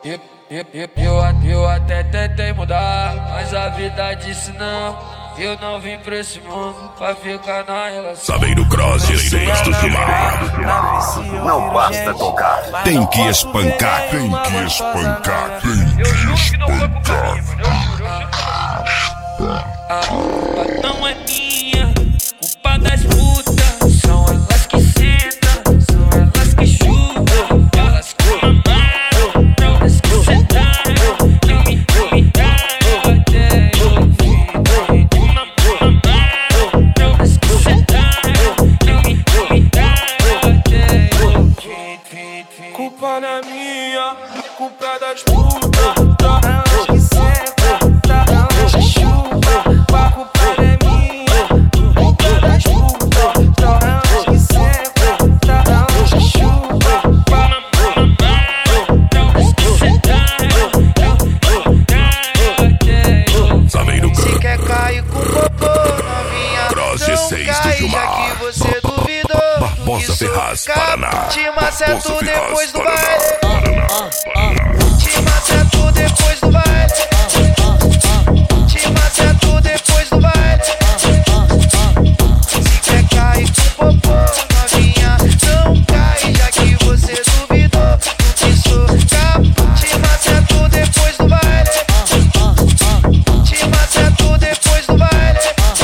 Eu até tentei mudar, mas a vida disse não. Eu não vim pra esse mundo pra ficar na relação. Saveiro Cross, direitos do mar. Não basta tocar, Tem que espancar, tem que espancar, tem que Eu juro que não foi pro espancar. caminho, mano. Eu juro. A culpa não é minha, culpa das putas. São elas que sentam, são elas que chutam. Elas que mamaram, elas que sentaram. Não me convidaram até eu vir. Elas que sentaram, não me convidaram até eu vir. Culpa não é minha, culpa é das putas. Elas que sentam, elas que chutam. A culpa não é minha, culpa é das putas. Elas que sentam, elas que chutam. Elas que sentaram, não me convidaram até eu. Saveiro Se Cross, quer cair com popô, novinha, Cross não G6 do cai, já Gilmar. que você duvidou. Barbosa Ferraz, Paraná. Te maceto Barbosa Ferraz, depois do Paraná. baile. Paraná. Te maceto depois do baile. Te maceto depois do baile. Se quer cair com popô, novinha, não cai, já que você duvidou do que sou capaz. Te maceto depois do baile. Te maceto depois do baile.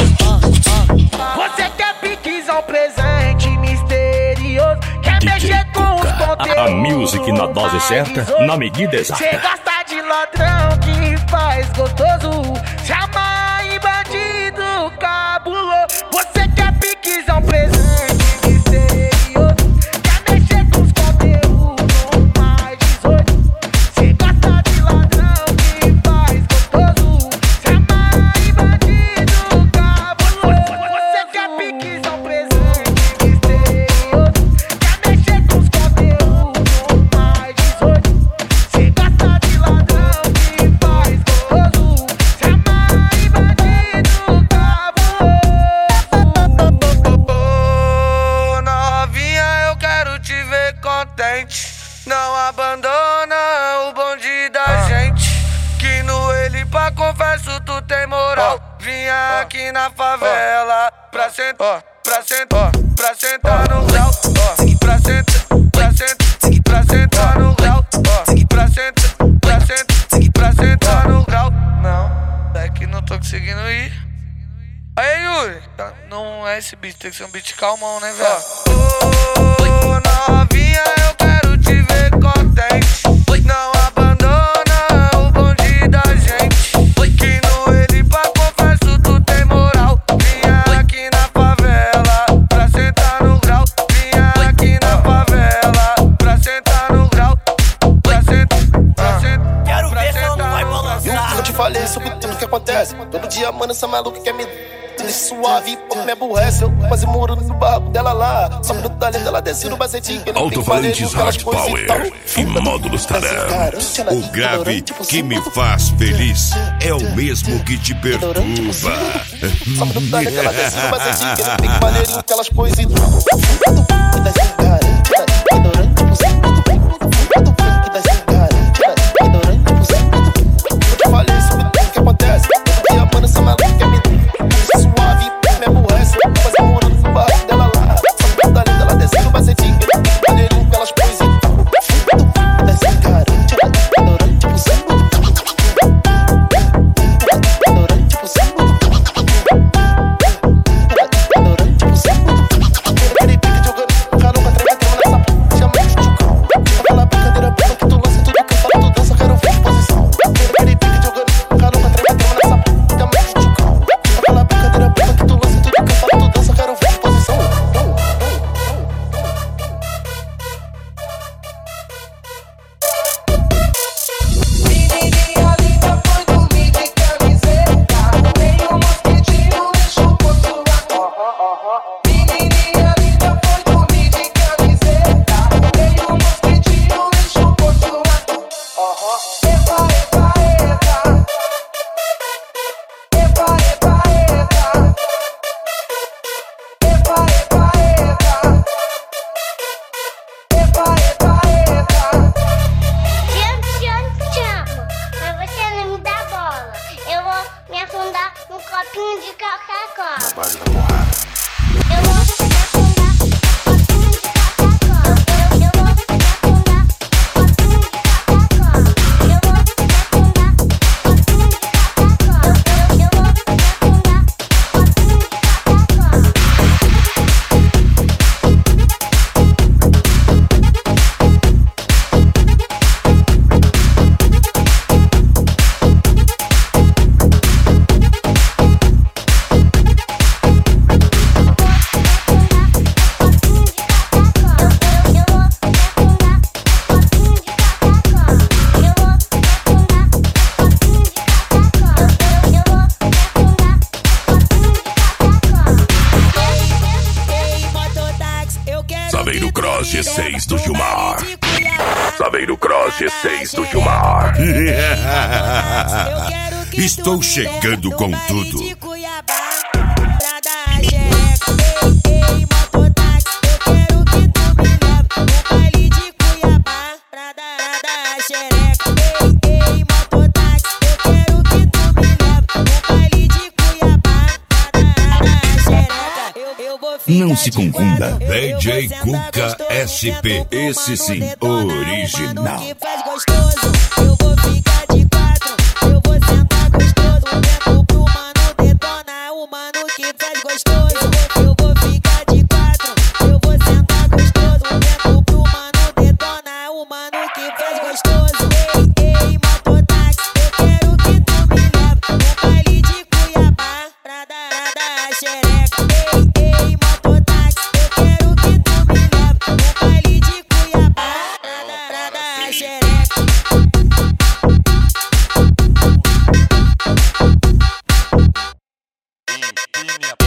Você quer piquizar um presente misterioso, quer mexer com os conteúdos. A music na dose certa, na medida exata. Cê gosta de ladrão que faz gostoso, se amarra em bandido cabuloso. Você quer piquizar um presente misterioso, quer mexer com os conteúdos mais 18. Cê gosta de ladrão que faz gostoso, se amarra em bandido cabuloso. Você quer piquizar um presente misterioso, quer mexer com os conteúdos mais 18. Cê gosta de ladrão que faz gostoso, se amarra em bandido cabuloso. Ô, novinha, eu quero te ver contente. Não abandona o bonde da gente, que no ele pra confesso tu tem moral. Vinha aqui na favela pra sentar, pra sentar, pra sentar no grau. Pra sentar, pra sentar, pra sentar no grau. Pra sentar, pra sentar, pra sentar no grau. Não, é que não tô conseguindo ir. Aí, Yuri, não é esse beat, tem que ser um beat calmão, né, velho? Ô, novinha, eu quero te ver contente. Não abandona o bonde da gente, que no ele pra confesso tu tem moral. Vinha aqui na favela pra sentar no grau. Vinha aqui na favela pra sentar no grau. Pra sentar, pra sentar. Quero ver se ela não vai balançar. Eu te falei sobre tudo que acontece. Todo dia, mano, essa maluca quer me deixa suave, pouco me aborrece. Eu quase moro no barco dela lá. Só no talento ela desce no bacetinho. Alto-falantes Hard Power e módulos Taran. O grave que me faz feliz é o mesmo que te perturba. Só no talento ela desce no bacetinho. Ele tem que maneirinho aquelas coisas e 16 do Gilmar. Estou chegando com tudo. Não se confunda. DJ Cuca SP. Esse sim, original. Eu vou ficar de quatro, eu vou sentar gostoso. Vento pro mano detona, o mano que faz gostoso. Eu vou ficar de quatro, eu vou sentar gostoso. Vento pro mano detona, o mano que faz gostoso. Ei, mototáxi, eu quero que tu me leve no baile de Cuiabá pra dar xereca. Ei, mototáxi, eu quero que tu me leve no baile de Cuiabá pra dar xereca. Minha